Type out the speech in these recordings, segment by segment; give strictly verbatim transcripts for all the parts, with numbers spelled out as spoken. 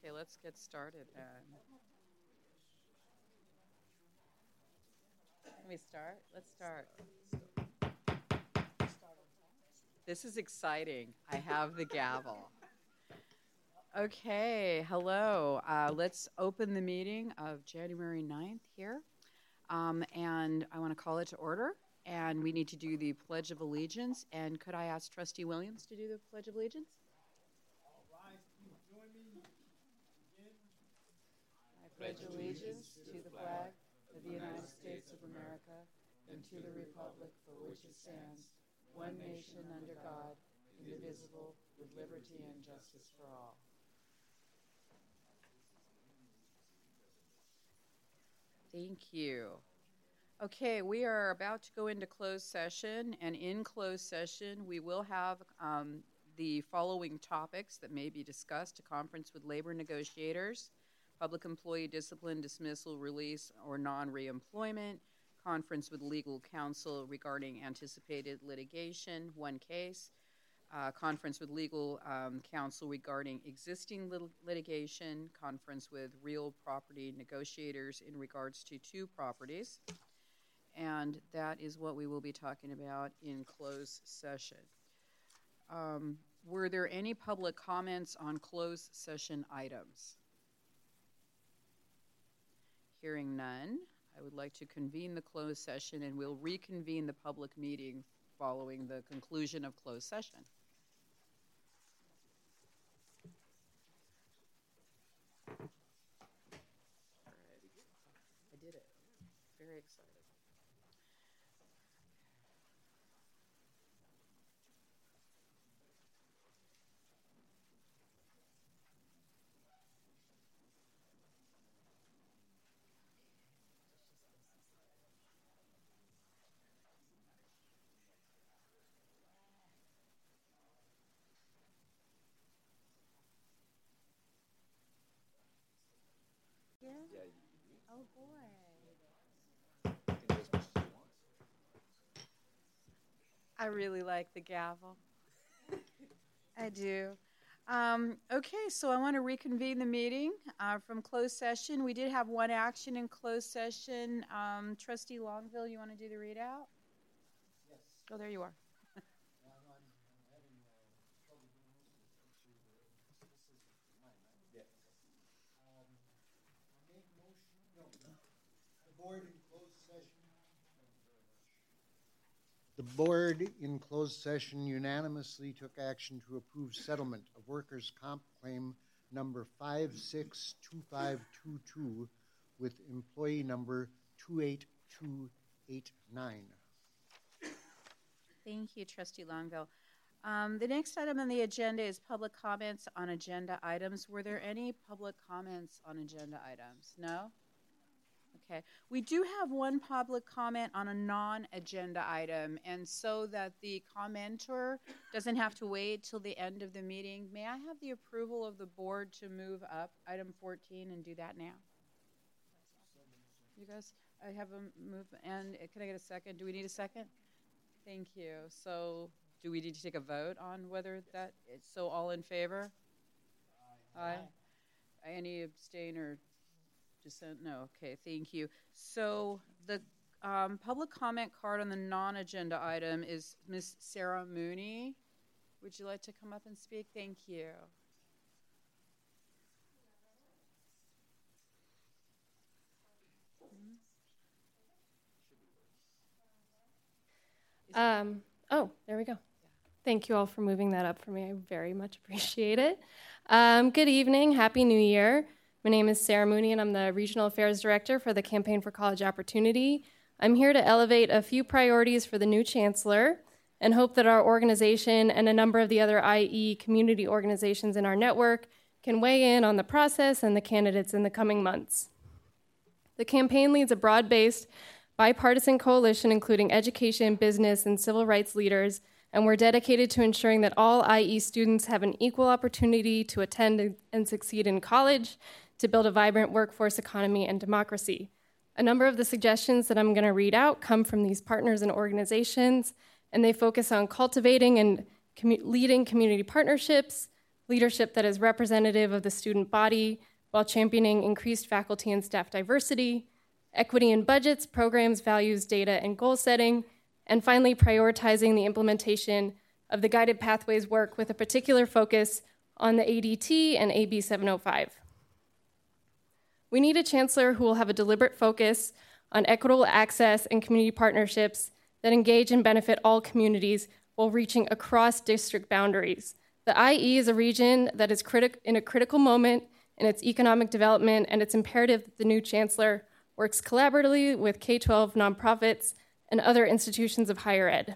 Okay, let's get started then. Can we start? Let's start. This is exciting. I have the gavel. Okay, hello. Uh, let's open the meeting of January ninth here. Um, and I want to call it to order. And we need to do the Pledge of Allegiance. And could I ask Trustee Williams to do the Pledge of Allegiance? All rise, please join me. Begin. I pledge allegiance to the flag of the United States of America and to the republic for which it stands, one nation under God, indivisible, with liberty and justice for all. Thank you. Okay, we are about to go into closed session, and in closed session, we will have um, the following topics that may be discussed: a conference with labor negotiators, public employee discipline, dismissal, release, or non-reemployment, conference with legal counsel regarding anticipated litigation, one case, uh, conference with legal um, counsel regarding existing lit- litigation, conference with real property negotiators in regards to two properties. And that is what we will be talking about in closed session. Um, were there any public comments on closed session items? Hearing none, I would like to convene the closed session, and we'll reconvene the public meeting following the conclusion of closed session. All right. I did it. Very excited. Yeah? Oh, boy. I really like the gavel. I do. Um, okay, so I want to reconvene the meeting uh, from closed session. We did have one action in closed session. Um, Trustee Longville, you want to do the readout? Yes. Oh, there you are. Yeah, no, I'm, I'm having uh, trouble doing this. This is, uh, this is mine, right? Yes. Um, I make motion, no, the board in closed session. Thank you very much. The board in closed session unanimously took action to approve settlement of workers' comp claim number five six two five two two with employee number two eight two eight nine. Thank you, Trustee Longville. Um, the next item on the agenda is public comments on agenda items. Were there any public comments on agenda items? No? Okay. We do have one public comment on a non-agenda item, and so that the commenter doesn't have to wait till the end of the meeting, may I have the approval of the board to move up item fourteen and do that now? You guys, I have a move, and can I get a second? Do we need a second? Thank you. So do we need to take a vote on whether that, so all in favor? Aye. Aye. Any abstain or dissent? No. Okay, thank you. So the um, public comment card on the non-agenda item is Miz Sarah Mooney. Would you like to come up and speak? Thank you. Um, oh, there we go. Thank you all for moving that up for me. I very much appreciate it. Um, good evening. Happy New Year. My name is Sarah Mooney, and I'm the Regional Affairs Director for the Campaign for College Opportunity. I'm here to elevate a few priorities for the new Chancellor and hope that our organization and a number of the other I E community organizations in our network can weigh in on the process and the candidates in the coming months. The campaign leads a broad-based bipartisan coalition including education, business, and civil rights leaders, and we're dedicated to ensuring that all I E students have an equal opportunity to attend and succeed in college, to build a vibrant workforce economy and democracy. A number of the suggestions that I'm going to read out come from these partners and organizations, and they focus on cultivating and commu- leading community partnerships, leadership that is representative of the student body while championing increased faculty and staff diversity, equity in budgets, programs, values, data, and goal setting, and finally, prioritizing the implementation of the guided pathways work with a particular focus on the A D T and A B seven oh five. We need a chancellor who will have a deliberate focus on equitable access and community partnerships that engage and benefit all communities while reaching across district boundaries. The I E is a region that is criti- in a critical moment in its economic development, and it's imperative that the new chancellor works collaboratively with K twelve nonprofits and other institutions of higher ed.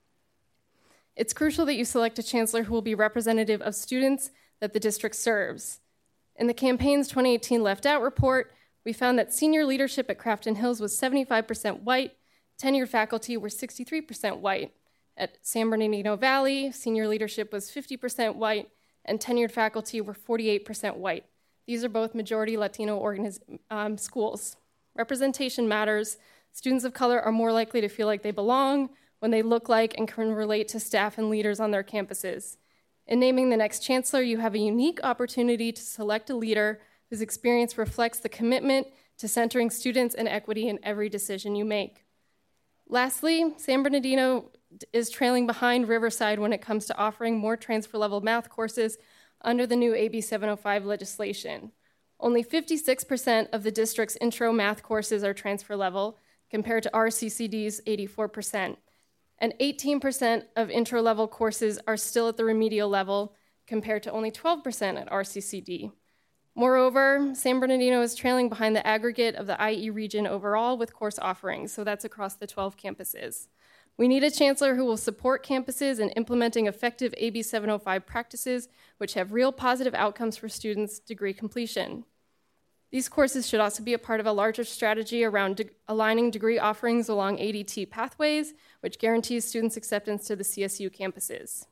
It's crucial that you select a chancellor who will be representative of students that the district serves. In the campaign's twenty eighteen Left Out report, we found that senior leadership at Crafton Hills was seventy-five percent white, tenured faculty were sixty-three percent white. At San Bernardino Valley, senior leadership was fifty percent white, and tenured faculty were forty-eight percent white. These are both majority Latino organiz- um, schools. Representation matters. Students of color are more likely to feel like they belong when they look like and can relate to staff and leaders on their campuses. In naming the next chancellor, you have a unique opportunity to select a leader whose experience reflects the commitment to centering students and equity in every decision you make. Lastly, San Bernardino is trailing behind Riverside when it comes to offering more transfer-level math courses under the new A B seven oh five legislation. Only fifty-six percent of the district's intro math courses are transfer-level, compared to R C C D's eighty-four percent. And eighteen percent of intro-level courses are still at the remedial level, compared to only twelve percent at R C C D. Moreover, San Bernardino is trailing behind the aggregate of the I E region overall with course offerings, so that's across the twelve campuses. We need a chancellor who will support campuses in implementing effective A B seven oh five practices which have real positive outcomes for students' degree completion. These courses should also be a part of a larger strategy around de- aligning degree offerings along A D T pathways, which guarantees students' acceptance to the C S U campuses.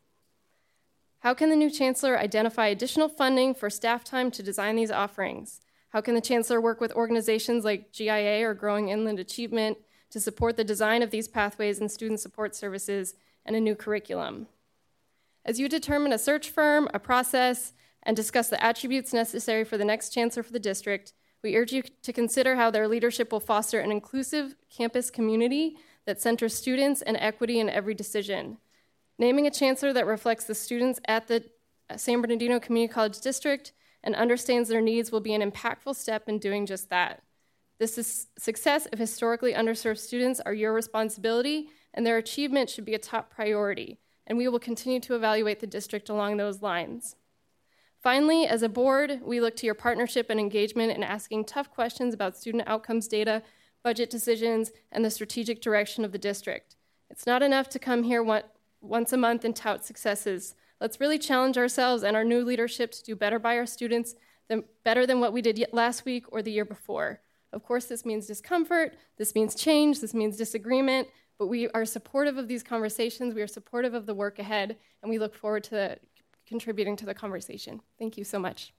How can the new chancellor identify additional funding for staff time to design these offerings? How can the chancellor work with organizations like G I A or Growing Inland Achievement to support the design of these pathways and student support services and a new curriculum? As you determine a search firm, a process, and discuss the attributes necessary for the next chancellor for the district, we urge you to consider how their leadership will foster an inclusive campus community that centers students and equity in every decision. Naming a chancellor that reflects the students at the San Bernardino Community College District and understands their needs will be an impactful step in doing just that. The su- success of historically underserved students are your responsibility, and their achievement should be a top priority, and we will continue to evaluate the district along those lines. Finally, as a board, we look to your partnership and engagement in asking tough questions about student outcomes data, budget decisions, and the strategic direction of the district. It's not enough to come here one, once a month and tout successes. Let's really challenge ourselves and our new leadership to do better by our students, than, better than what we did last week or the year before. Of course, this means discomfort, this means change, this means disagreement, but we are supportive of these conversations, we are supportive of the work ahead, and we look forward to contributing to the conversation. Thank you so much.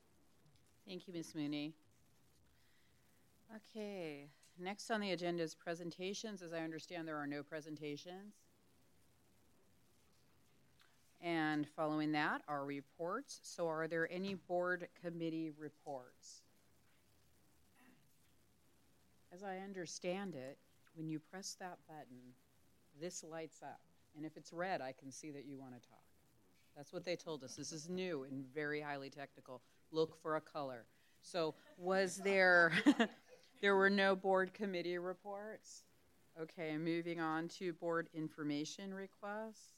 Thank you, Miz Mooney. Okay, next on the agenda is presentations. As I understand, there are no presentations. And following that are reports. So are there any board committee reports? As I understand it, when you press that button, this lights up. And if it's red, I can see that you want to talk. That's what they told us. This is new and very highly technical. Look for a color. So was there, there were no board committee reports? Okay, moving on to board information requests.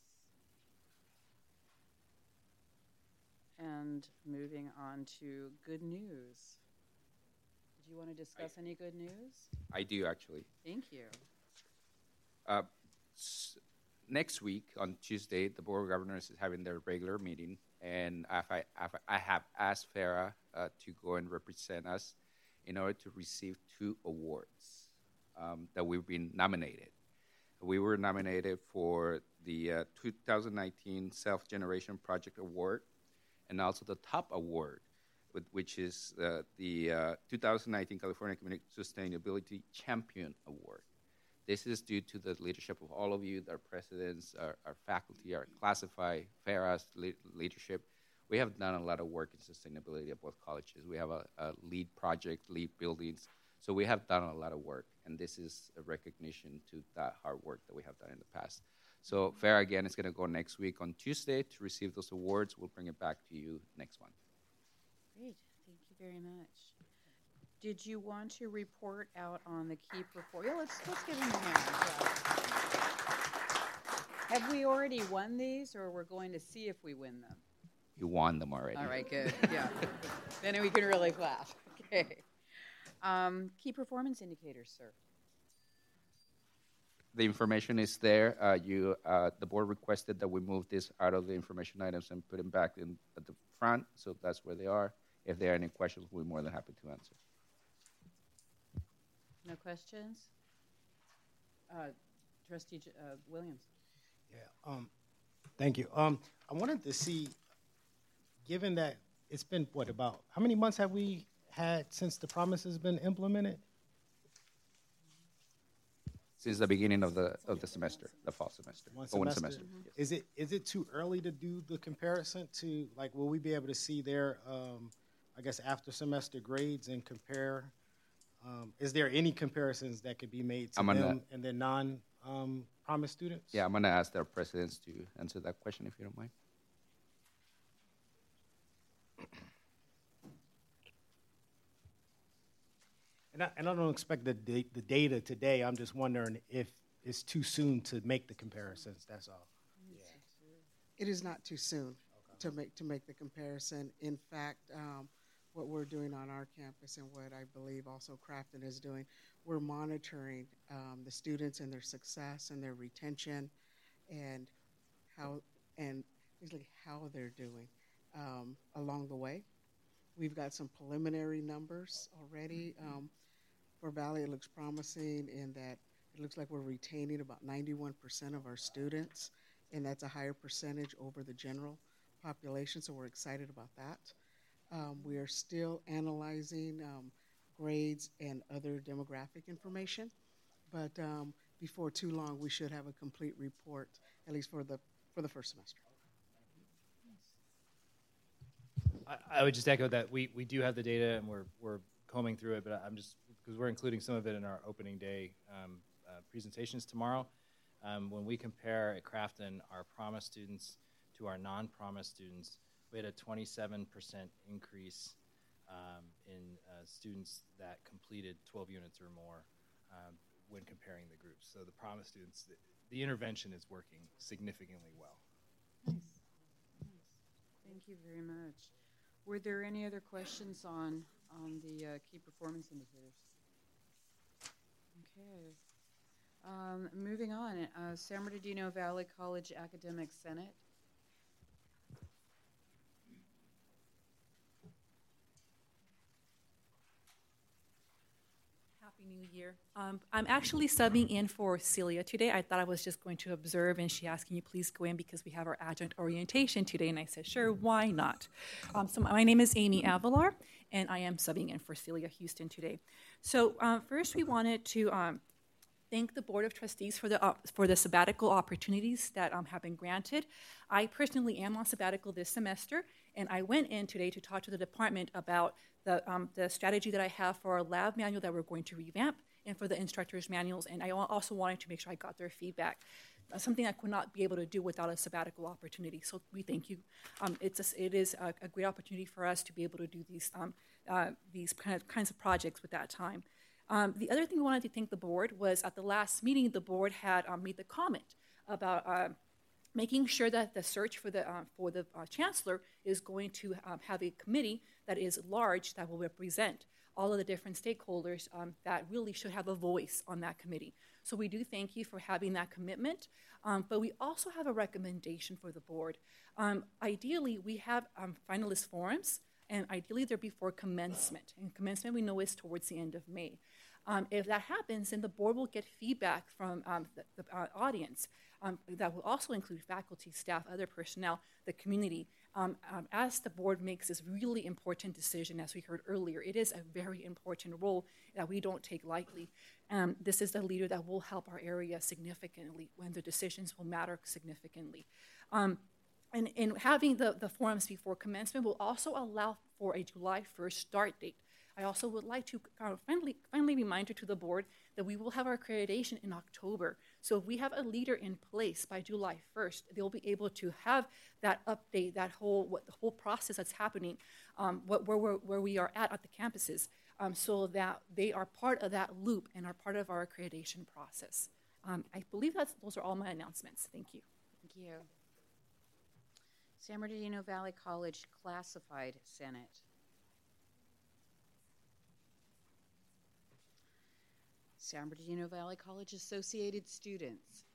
And moving on to good news. Did you want to discuss I, any good news? I do, actually. Thank you. Uh, s- next week, on Tuesday, the Board of Governors is having their regular meeting, and I, I have asked Farah uh, to go and represent us in order to receive two awards um, that we've been nominated. We were nominated for the uh, two thousand nineteen Self-Generation Project Award, and also the top award, which is uh, the uh, two thousand nineteen California Community Sustainability Champion Award. This is due to the leadership of all of you, our presidents, our, our faculty, our classified, Farah's le- leadership. we have done a lot of work in sustainability at both colleges. We have a, a lead project, lead buildings. So we have done a lot of work, and this is a recognition to that hard work that we have done in the past. So FAIR, again, is going to go next week on Tuesday to receive those awards. We'll bring it back to you next month. Great. Thank you very much. Did you want to report out on the key performers? Yeah, let's, let's give them a hand. Yeah. Have we already won these, or we're going to see if we win them? You won them already. All right, good. Yeah. Then we can really clap. Okay. Um, key performance indicators, sir. The information is there. Uh, you, uh, the board requested that we move this out of the information items and put them back in at the front, so that's where they are. If there are any questions, we're more than happy to answer. No questions? Uh, Trustee uh, Williams. Yeah. Um, thank you. Um, I wanted to see, given that it's been what about how many months have we had since the promise has been implemented? Since the beginning of the of the semester, the fall semester. One Or semester. one semester. Mm-hmm. Yes. Is it is it too early to do the comparison to, like, will we be able to see their, um, I guess, after semester grades and compare? Um, is there any comparisons that could be made to I'm gonna- them and their non um, promise students? Yeah, I'm going to ask their presidents to answer that question, if you don't mind. And I, and I don't expect the da- the data today. I'm just wondering if it's too soon to make the comparisons. That's all. It is not too soon to make to make the comparison. In fact, um, what we're doing on our campus and what I believe also Crafton is doing, we're monitoring um, the students and their success and their retention, and how and basically how they're doing um, along the way. We've got some preliminary numbers already. Um, for Valley, it looks promising in that it looks like we're retaining about ninety-one percent of our students, and that's a higher percentage over the general population, so we're excited about that. Um, we are still analyzing um, grades and other demographic information, but um, before too long, we should have a complete report, at least for the for the first semester. I, I would just echo that we, we do have the data and we're we're combing through it, but I'm just because we're including some of it in our opening day um, uh, presentations tomorrow. Um, when we compare at Crafton our promise students to our non-promise students, we had a twenty-seven percent increase um, in uh, students that completed twelve units or more um, when comparing the groups. So the promise students, the, the intervention is working significantly well. Nice. Nice. Thank you very much. Were there any other questions on, on the uh, key performance indicators? Okay. Um, moving on, uh, San Bernardino Valley College Academic Senate. Happy New Year. Um, I'm actually subbing in for Celia today. I thought I was just going to observe, and she asked, can you please go in because we have our adjunct orientation today? And I said, sure, why not? Um, so my name is Amy Avalar, and I am subbing in for Celia Houston today. So um, first we wanted to um, thank the Board of Trustees for the uh, for the sabbatical opportunities that um, have been granted. I personally am on sabbatical this semester, and I went in today to talk to the department about the, um, the strategy that I have for our lab manual that we're going to revamp and for the instructors' manuals, and I also wanted to make sure I got their feedback, uh, something I could not be able to do without a sabbatical opportunity. So we thank you. Um, it's a, it is a, a great opportunity for us to be able to do these, um, uh, these kind of, kinds of projects with that time. Um, the other thing we wanted to thank the board was at the last meeting, the board had um, made the comment about uh, making sure that the search for the, uh, for the uh, chancellor is going to um, have a committee that is large that will represent all of the different stakeholders um, that really should have a voice on that committee. So we do thank you for having that commitment, um, but we also have a recommendation for the board. Um, ideally, we have um, finalist forums, and ideally they're before commencement, and commencement we know is towards the end of May. Um, if that happens, then the board will get feedback from um, the, the uh, audience. Um, that will also include faculty, staff, other personnel, the community. Um, um, as the board makes this really important decision, as we heard earlier, it is a very important role that we don't take lightly. Um, this is the leader that will help our area significantly when the decisions will matter significantly. Um, and, and having the, the forums before commencement will also allow for a July first start date. I also would like to kind of friendly, friendly reminder to the board that we will have our accreditation in October. So if we have a leader in place by July first, they'll be able to have that update, that whole what the whole process that's happening, um, what, where, where, where we are at at the campuses, um, so that they are part of that loop and are part of our accreditation process. Um, I believe that's those are all my announcements. Thank you. Thank you. San Bernardino Valley College Classified Senate. San Bernardino Valley College Associated Students.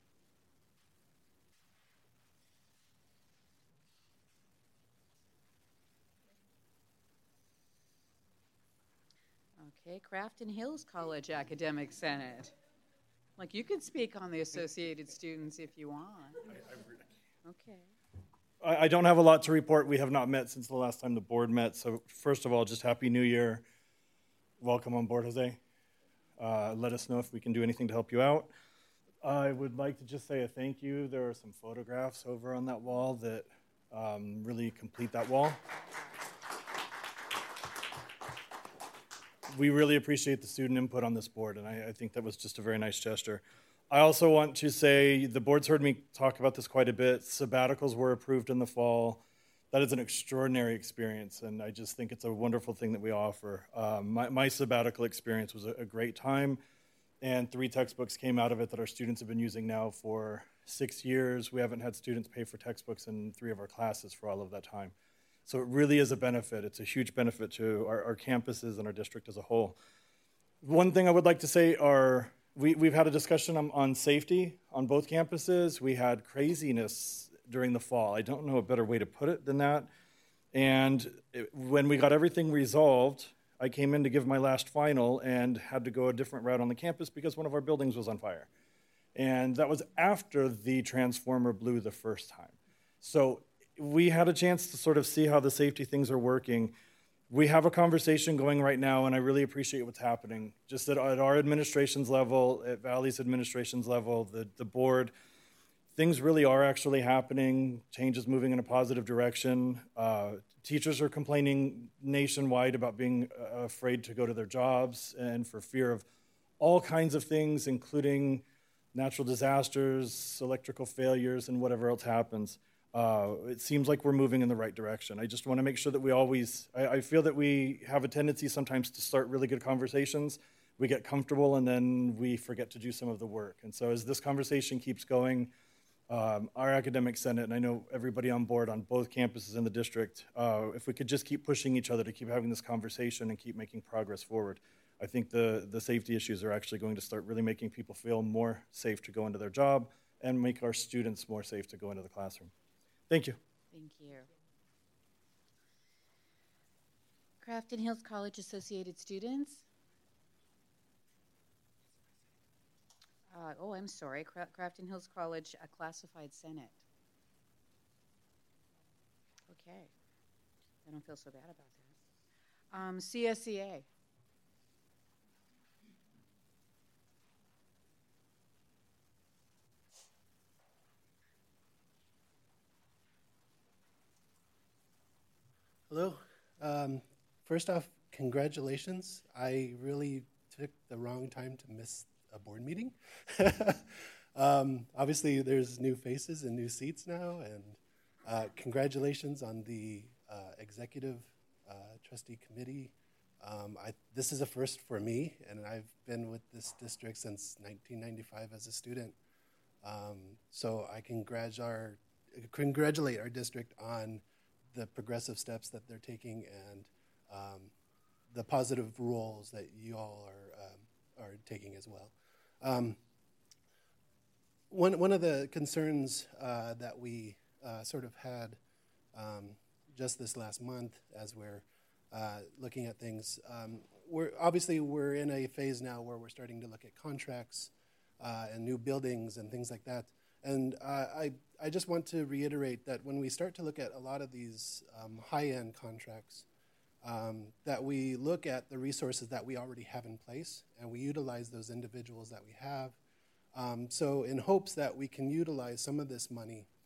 Okay, Crafton Hills College Academic Senate. Like, you can speak on the Associated Students if you want. Okay. I don't have a lot to report. We have not met since the last time the board met. So first of all, just Happy New Year. Welcome on board, Jose. Uh, let us know if we can do anything to help you out. I would like to just say a thank you. There are some photographs over on that wall that um, really complete that wall. We really appreciate the student input on this board, and I, I think that was just a very nice gesture. I also want to say the board's heard me talk about this quite a bit. Sabbaticals were approved in the fall. That is an extraordinary experience, and I just think it's a wonderful thing that we offer. Um, my, my sabbatical experience was a, a great time, and three textbooks came out of it that our students have been using now for six years. We haven't had students pay for textbooks in three of our classes for all of that time. So it really is a benefit. It's a huge benefit to our, our campuses and our district as a whole. One thing I would like to say are we, we've had a discussion on, on safety on both campuses. We had craziness during the fall. I don't know a better way to put it than that. And it, when we got everything resolved, I came in to give my last final and had to go a different route on the campus because one of our buildings was on fire. And that was after the transformer blew the first time. So we had a chance to sort of see how the safety things are working. We have a conversation going right now, and I really appreciate what's happening. Just at, at our administration's level, at Valley's administration's level, the, the board, things really are actually happening. Change is moving in a positive direction. Uh, teachers are complaining nationwide about being uh, afraid to go to their jobs and for fear of all kinds of things, including natural disasters, electrical failures, and whatever else happens. Uh, it seems like we're moving in the right direction. I just want to make sure that we always, I, I feel that we have a tendency sometimes to start really good conversations. We get comfortable and then we forget to do some of the work. And so as this conversation keeps going, um, our academic senate, and I know everybody on board on both campuses in the district, uh, if we could just keep pushing each other to keep having this conversation and keep making progress forward, I think the, the safety issues are actually going to start really making people feel more safe to go into their job and make our students more safe to go into the classroom. Thank you. Thank you. Crafton Hills College Associated Students. Uh, oh, I'm sorry. Cra- Crafton Hills College uh, Classified Senate. Okay. I don't feel so bad about that. Um, C S E A. Hello. Um, first off, congratulations. I really took the wrong time to miss a board meeting. um, obviously, there's new faces and new seats now, and uh, congratulations on the uh, executive uh, trustee committee. Um, I, this is a first for me, and I've been with this district since nineteen ninety-five as a student. Um, so I congratulate our, congratulate our district on the progressive steps that they're taking and um, the positive roles that you all are um, are taking as well. Um, one one of the concerns uh, that we uh, sort of had um, just this last month, as we're uh, looking at things, um, we're obviously we're in a phase now where we're starting to look at contracts uh, and new buildings and things like that. And uh, I, I just want to reiterate that when we start to look at a lot of these um, high-end contracts, um, that we look at the resources that we already have in place, and we utilize those individuals that we have. Um, so in hopes that we can utilize some of this money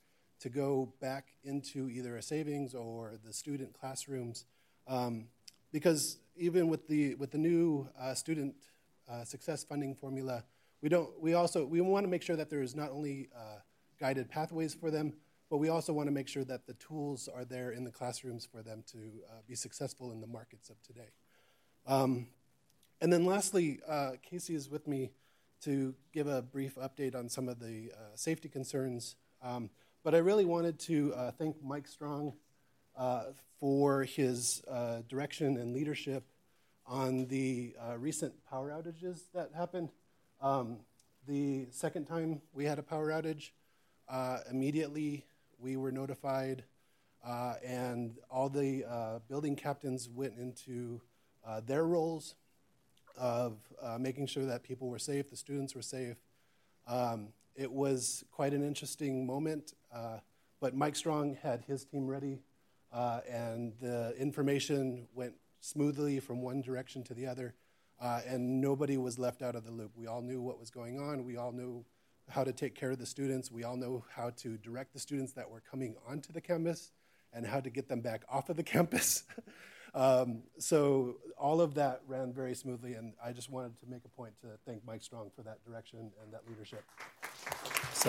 to go back into either a savings or the student classrooms, um, because even with the with the new uh, student uh, success funding formula, we don't. We also we want to make sure that there is not only uh, guided pathways for them, but we also want to make sure that the tools are there in the classrooms for them to uh, be successful in the markets of today. Um, and then lastly, uh, Casey is with me to give a brief update on some of the uh, safety concerns. Um, but I really wanted to uh, thank Mike Strong uh, for his uh, direction and leadership on the uh, recent power outages that happened. Um, the second time we had a power outage, uh, immediately we were notified, uh, and all the uh, building captains went into uh, their roles of uh, making sure that people were safe, the students were safe. Um, it was quite an interesting moment, uh, but Mike Strong had his team ready, uh, and the information went smoothly from one direction to the other, uh, and nobody was left out of the loop. We all knew what was going on. We all knew how to take care of the students. We all know how to direct the students that were coming onto the campus and how to get them back off of the campus. Um, so all of that ran very smoothly, and I just wanted to make a point to thank Mike Strong for that direction and that leadership. So,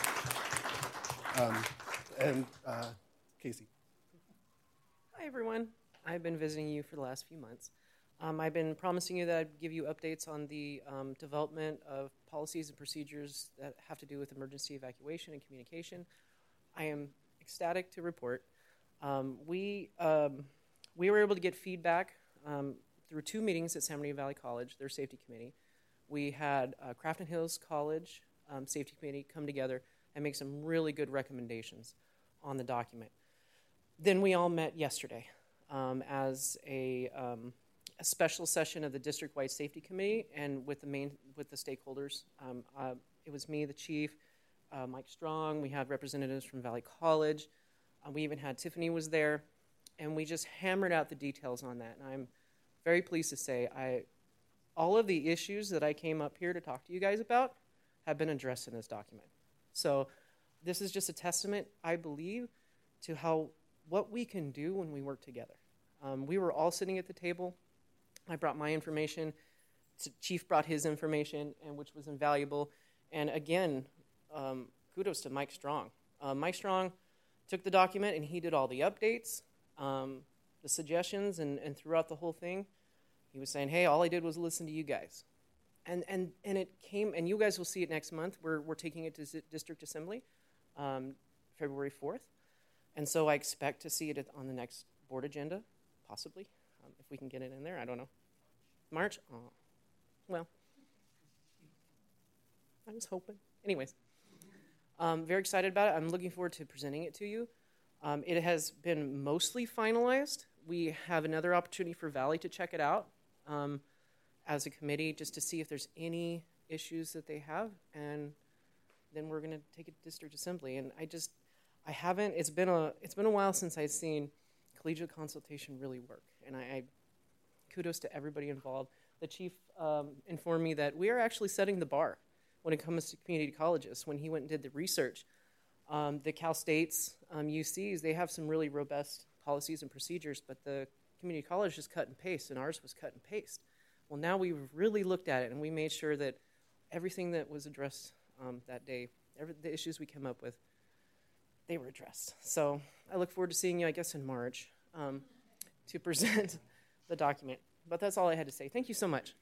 um, and uh, Casey. Hi, everyone. I've been visiting you for the last few months. Um, I've been promising you that I'd give you updates on the um, development of policies and procedures that have to do with emergency evacuation and communication. I am ecstatic to report. Um, we... Um, We were able to get feedback um, through two meetings at San Bernardino Valley College, their safety committee. We had uh, Crafton Hills College um, safety committee come together and make some really good recommendations on the document. Then we all met yesterday um, as a, um, a special session of the district-wide safety committee and with the main with the stakeholders. Um, uh, it was me, the chief, uh, Mike Strong. We had representatives from Valley College. Uh, we even had Tiffany was there. And we just hammered out the details on that. And I'm very pleased to say I, all of the issues that I came up here to talk to you guys about have been addressed in this document. So this is just a testament, I believe, to how what we can do when we work together. Um, we were all sitting at the table. I brought my information. Chief brought his information, and which was invaluable. And again, um, kudos to Mike Strong. Uh, Mike Strong took the document, and he did all the updates. Um, the suggestions, and, and throughout the whole thing, he was saying, hey, all I did was listen to you guys. And and and it came, and you guys will see it next month. We're, we're taking it to District Assembly um, February fourth. And so I expect to see it on the next board agenda, possibly, um, if we can get it in there. I don't know. March? Oh, well, I was hoping. Anyways, um, very excited about it. I'm looking forward to presenting it to you. Um, it has been mostly finalized. We have another opportunity for Valley to check it out um, as a committee just to see if there's any issues that they have, and then we're going to take it to District Assembly. And I just, I haven't, it's been a, it's been a while since I've seen collegiate consultation really work, and I, I kudos to everybody involved. The chief um, informed me that we are actually setting the bar when it comes to community colleges. When he went and did the research, Um, the Cal State's um, U Cs, they have some really robust policies and procedures, but the community college just cut and paste, and ours was cut and paste. Well, now we've really looked at it, and we made sure that everything that was addressed um, that day, every, the issues we came up with, they were addressed. So I look forward to seeing you, I guess, in March um, to present the document. But that's all I had to say. Thank you so much.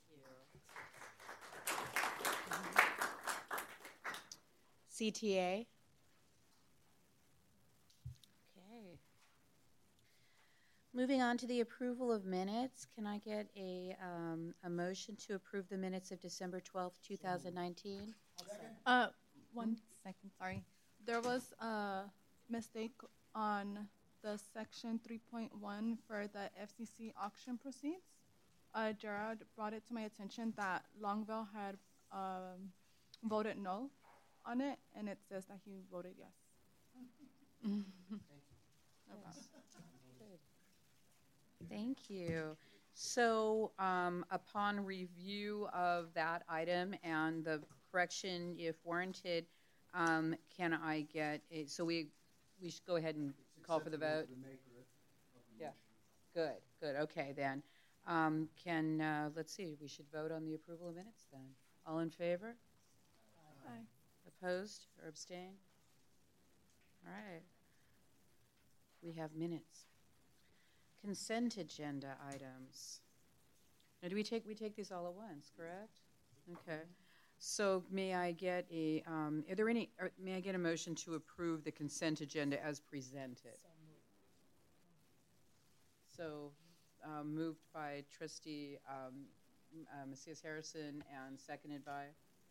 C T A. Okay. Moving on to the approval of minutes, can I get a, um, a motion to approve the minutes of December twelfth, two thousand nineteen? Uh, one second, sorry. There was a mistake on the section three point one for the F C C auction proceeds. Uh, Gerard brought it to my attention that Longville had um, voted no on it, and it says that he voted yes. No problem. Thank you. So um, upon review of that item and the correction, if warranted, Um, can I get a, so we, we should go ahead and call for the vote? Yeah, good, good, okay then. Um, can, uh, let's see, we should vote on the approval of minutes then. All in favor? Aye. Opposed or abstained? All right. We have minutes. Consent agenda items. Now, do we take, we take these all at once, correct? Okay. So may I get a, um, are there any, or may I get a motion to approve the consent agenda as presented? So, um, moved by trustee um, uh, Macias Harrison and seconded by?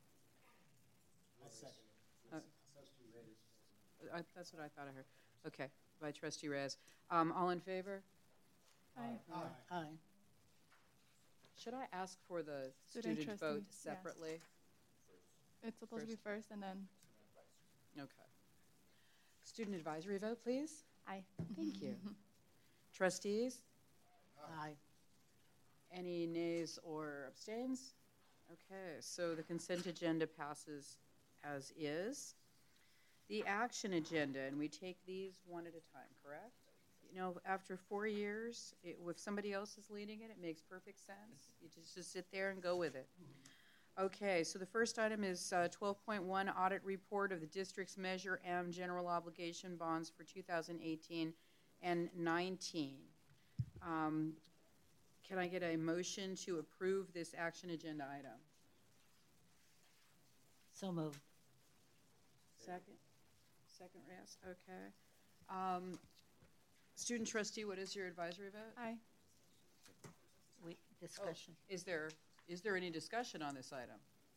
I second it. Uh, Trustee Reyes. I, that's what I thought I heard. Okay, by trustee Reyes. Um, all in favor? Aye. Aye. Aye. Should I ask for the Student student trustee, vote yes. separately? It's supposed to be first and then. Okay. Student advisory vote, please. Aye. Thank you. Trustees? Aye. Any nays or abstains? Okay, so the consent agenda passes as is. The action agenda, and we take these one at a time, correct? You know, after four years, it, if somebody else is leading it, it makes perfect sense. You just, just sit there and go with it. Okay, so the first item is uh, twelve point one, audit report of the district's Measure M general obligation bonds for two thousand eighteen and nineteen. Um, can I get a motion to approve this action agenda item? So moved. Second? Second, Reyes, okay. Um, student trustee, what is your advisory vote? Aye. We, discussion. Oh, is there, is there any discussion on this item?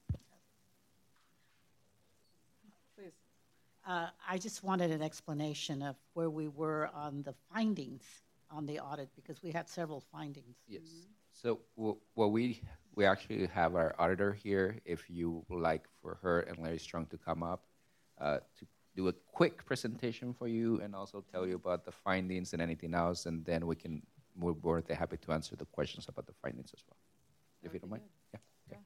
Please. Uh, I just wanted an explanation of where we were on the findings on the audit, because we had several findings. Yes. So w- well, we we actually have our auditor here. If you would like for her and Larry Strong to come up uh, to do a quick presentation for you and also tell you about the findings and anything else, and then we can we're more than happy to answer the questions about the findings as well, if you don't mind. Yeah. Okay.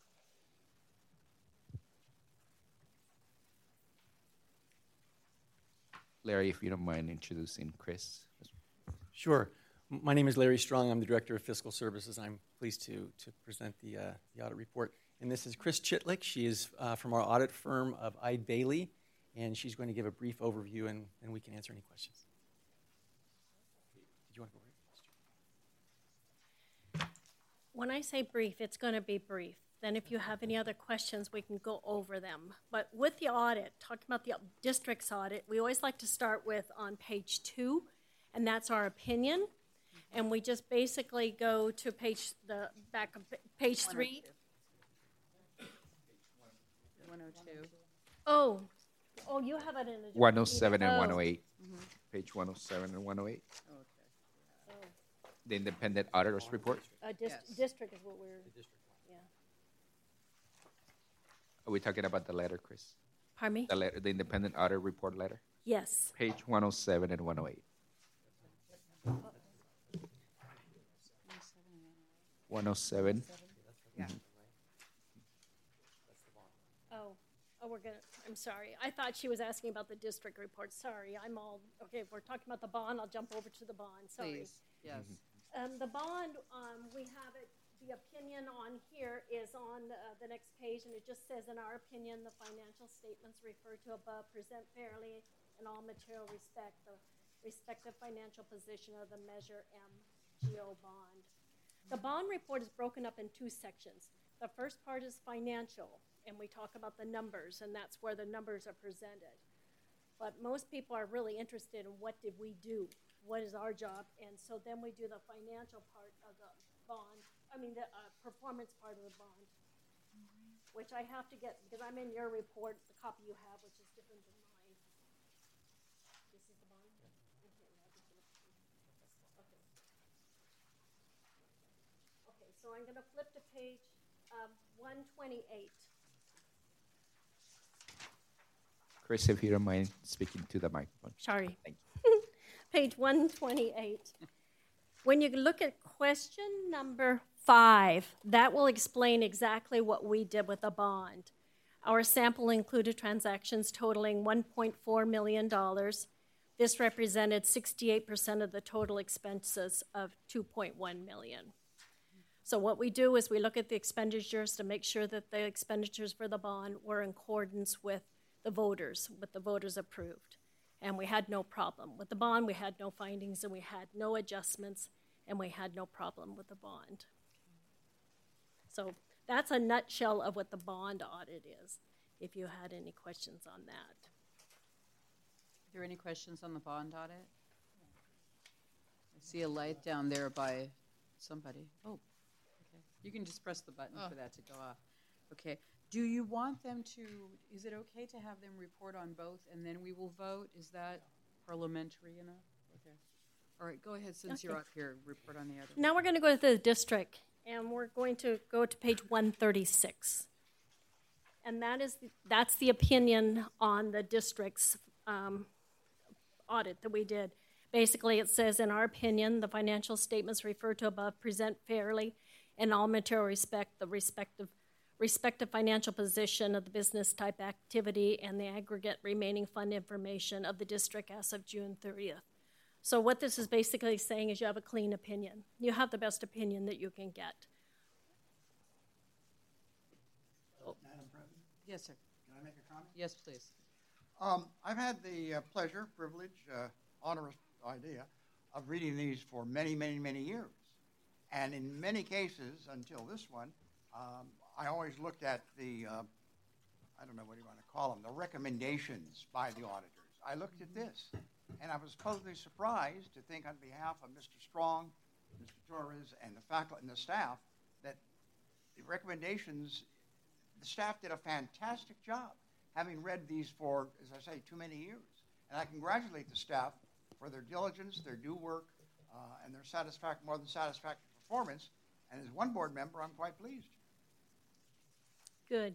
Larry, if you don't mind introducing Chris. Sure. M- My name is Larry Strong. I'm the Director of Fiscal Services. I'm pleased to, to present the, uh, the audit report. And this is Chris Chitlick. She is uh, from our audit firm of Ide Bailey, and she's going to give a brief overview, and, and we can answer any questions. Did you want to go right? When I say brief, it's going to be brief. Then if you have any other questions, we can go over them. But with the audit, talking about the district's audit, we always like to start with on page two, and that's our opinion. And we just basically go to page the back of page three. one oh two. Oh, oh, you have it in a one oh seven and oh. one oh eight. Mm-hmm. Page one oh seven and one oh eight. Okay. Oh. The independent auditor's report. Uh, dis- Yes. District is what we're. Yeah. Are we talking about the letter, Chris? Pardon me? The letter, the independent audit report letter. Yes. Page one oh seven and one oh eight. one oh seven. Yeah. Oh, oh, we're gonna, I'm sorry. I thought she was asking about the district report. Sorry, I'm all, okay, if we're talking about the bond, I'll jump over to the bond, sorry. Please, yes. Um, the bond, um, we have it, the opinion on here is on uh, the next page, and it just says, in our opinion, the financial statements referred to above present fairly in all material respect the respective financial position of the Measure M G O bond. The bond report is broken up in two sections. The first part is financial, and we talk about the numbers, and that's where the numbers are presented. But most people are really interested in what did we do? What is our job? And so then we do the financial part of the bond, I mean the uh, performance part of the bond, mm-hmm. which I have to get, because I'm in your report, the copy you have, which is different than mine. This is the bond? Yeah. Okay, now just gonna, okay. Okay, so I'm gonna flip to page um, one twenty-eight. Chris, if you don't mind speaking to the microphone. Sorry. Thank you. Page one twenty-eight. When you look at question number five, that will explain exactly what we did with the bond. Our sample included transactions totaling one point four million dollars. This represented sixty-eight percent of the total expenses of two point one million dollars. So what we do is we look at the expenditures to make sure that the expenditures for the bond were in accordance with the voters, what the voters approved. And we had no problem. With the bond, we had no findings, and we had no adjustments, and we had no problem with the bond. So that's a nutshell of what the bond audit is, if you had any questions on that. Are there any questions on the bond audit? I see a light down there by somebody. Oh, okay. You can just press the button oh. for that to go off. Okay. Do you want them to, is it okay to have them report on both and then we will vote? Is that parliamentary enough? Okay. All right, go ahead since okay. you're up here, report on the other. Now we're going to go to the district, and we're going to go to page one thirty-six. And that is the, that's the opinion on the district's um, audit that we did. Basically, it says, in our opinion, the financial statements referred to above present fairly in all material respect the respective respective financial position of the business type activity and the aggregate remaining fund information of the district as of June thirtieth. So what this is basically saying is you have a clean opinion. You have the best opinion that you can get. Oh. Madam President? Yes, sir. Can I make a comment? Yes, please. Um, I've had the uh, pleasure, privilege, uh, onerous idea of reading these for many, many, many years. And in many cases, until this one, um, I always looked at the, uh, I don't know what you want to call them, the recommendations by the auditors. I looked at this, and I was totally surprised to think on behalf of Mister Strong, Mister Torres, and the faculty and the staff that the recommendations, the staff did a fantastic job, having read these for, as I say, too many years. And I congratulate the staff for their diligence, their due work, uh, and their satisfac- more than satisfactory performance. And as one board member, I'm quite pleased. Good.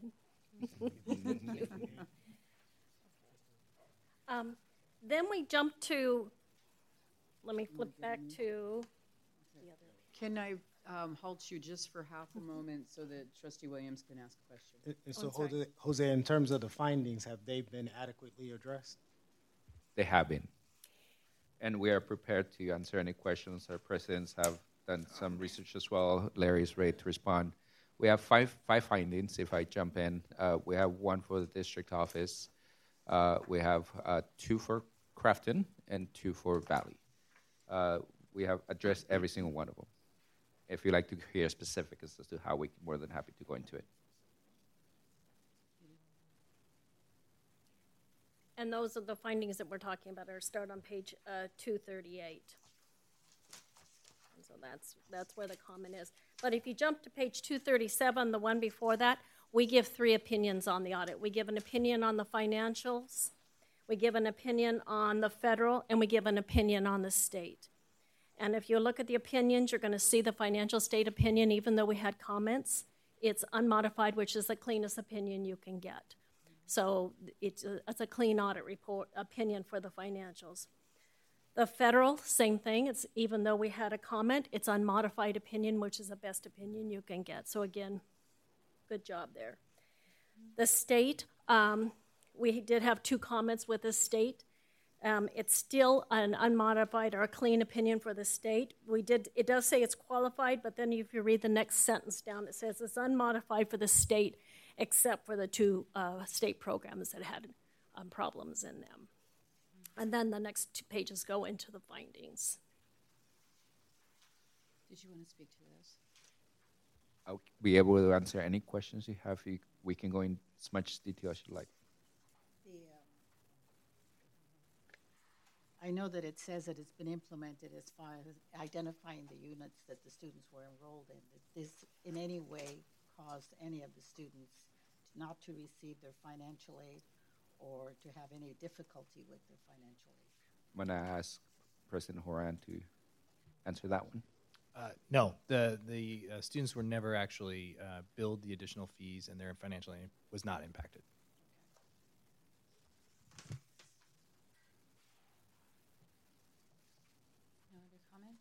um, then we jump to, let me flip back to the other. Can I um, halt you just for half a moment so that Trustee Williams can ask a question? And, and so, oh, Jose, Jose, in terms of the findings, have they been adequately addressed? They have been. And we are prepared to answer any questions. Our presidents have done some research as well. Larry is ready to respond. We have five five findings, if I jump in. Uh, we have one for the district office. Uh, we have uh, two for Crafton and two for Valley. Uh, we have addressed every single one of them. If you'd like to hear specifics as to how, we're more than happy to go into it. And those are the findings that we're talking about. Are start on page uh, two thirty-eight. And so that's that's where the comment is. But if you jump to page two thirty-seven, the one before that, we give three opinions on the audit. We give an opinion on the financials, we give an opinion on the federal, and we give an opinion on the state. And if you look at the opinions, you're going to see the financial state opinion, even though we had comments, it's unmodified, which is the cleanest opinion you can get. So it's a, it's a clean audit report opinion for the financials. The federal, same thing. It's even though we had a comment, it's unmodified opinion, which is the best opinion you can get. So again, good job there. The state, um, we did have two comments with the state. Um, it's still an unmodified or a clean opinion for the state. We did. It does say it's qualified, but then if you read the next sentence down, it says it's unmodified for the state, except for the two uh, state programs that had um, problems in them. And then the next two pages go into the findings. Did you want to speak to this? I'll be able to answer any questions you have. We can go in as much detail as you like. The, um, I know that it says that it's been implemented as far as identifying the units that the students were enrolled in. Did this in any way caused any of the students not to receive their financial aid or to have any difficulty with their financial aid? I'm going to ask President Horan to answer that one. Uh, no, the the uh, students were never actually uh, billed the additional fees, and their financial aid was not impacted. No other comments?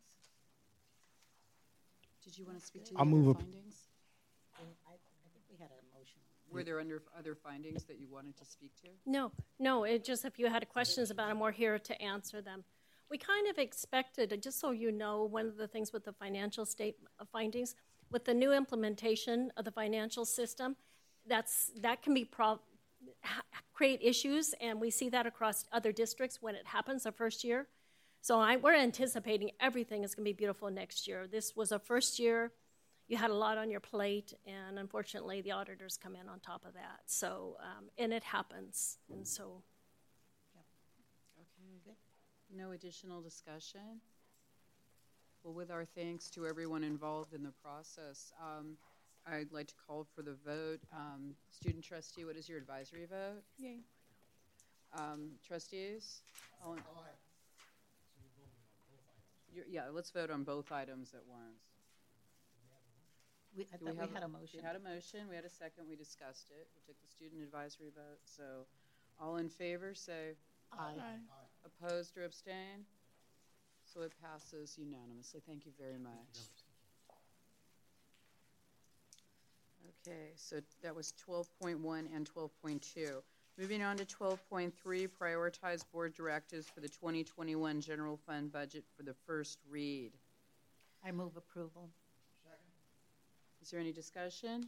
Did you want to speak to the I'll other move findings? I, I think we had a motion. Were there under other findings that you wanted to speak to? No, no, it just if you had questions about them, we're here to answer them. We kind of expected, just so you know, one of the things with the financial state findings, with the new implementation of the financial system, that's that can be pro- create issues, and we see that across other districts when it happens the first year. So I, we're anticipating everything is going to be beautiful next year. This was a first year. You had a lot on your plate, and unfortunately, the auditors come in on top of that. So, um, and it happens, and so. Okay, good. No additional discussion? Well, with our thanks to everyone involved in the process, um, I'd like to call for the vote. Um, student trustee, what is your advisory vote? Yay. Um, trustees? All in- You're, yeah, let's vote on both items at once. We, I Do thought we, have had a, a motion. We had a motion. We had a second. We discussed it. We took the student advisory vote. So all in favor, say Aye. Aye. opposed or abstain. So it passes unanimously. Thank you very much. Okay, so that was twelve point one and twelve point two. Moving on to twelve point three, prioritize board directives for the twenty twenty-one general fund budget for the first read. I move approval. Is there any discussion?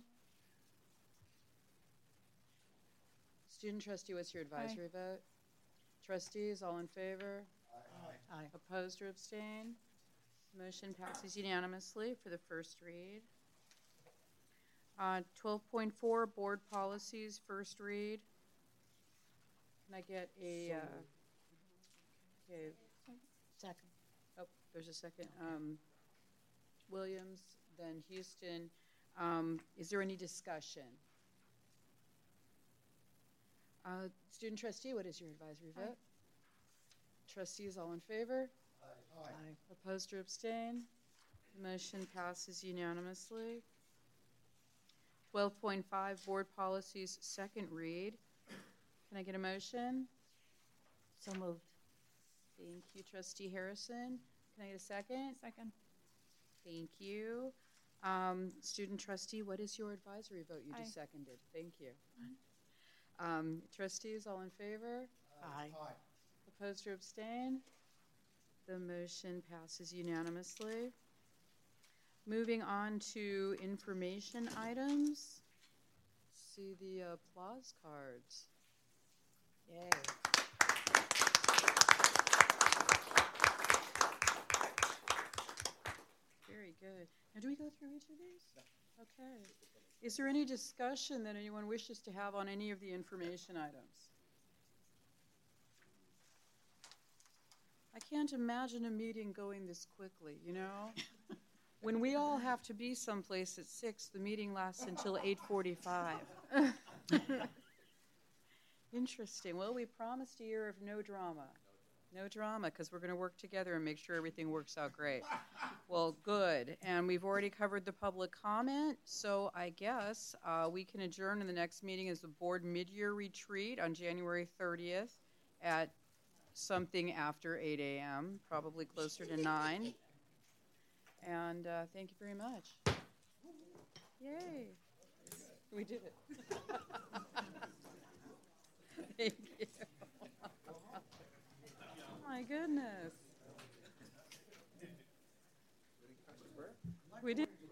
Student trustee, what's your advisory Aye. vote? Trustees, all in favor? Aye. Aye. Opposed or abstain? Motion passes unanimously for the first read. Uh, twelve point four, board policies, first read. Can I get a, uh, okay. Second. Oh, there's a second. Um, Williams, then Houston. Um, is there any discussion? Uh, student trustee, what is your advisory vote? Aye. Trustees, all in favor? Aye. Aye. Aye. Opposed or abstain? Motion passes unanimously. twelve point five, board policies, second read. Can I get a motion? So moved. Thank you, Trustee Harrison. Can I get a second? Second. Thank you. Um, student trustee, what is your advisory vote? You Aye. just seconded. Thank you. Um, trustees, all in favor? Aye. Aye. Opposed or abstain? The motion passes unanimously. Moving on to information items. See the uh, applause cards. Yay. Very good. Now, do we go through each of these? Okay. Is there any discussion that anyone wishes to have on any of the information items? I can't imagine a meeting going this quickly, you know? When we all have to be someplace at six, the meeting lasts until eight forty-five. Interesting. Well, we promised a year of no drama. No drama, because we're going to work together and make sure everything works out great. Well, good. And we've already covered the public comment, so I guess uh, we can adjourn, and the next meeting is the board mid-year retreat on January thirtieth at something after eight a.m., probably closer to nine. And uh, thank you very much. Yay. We did it. Thank you. My goodness. We did.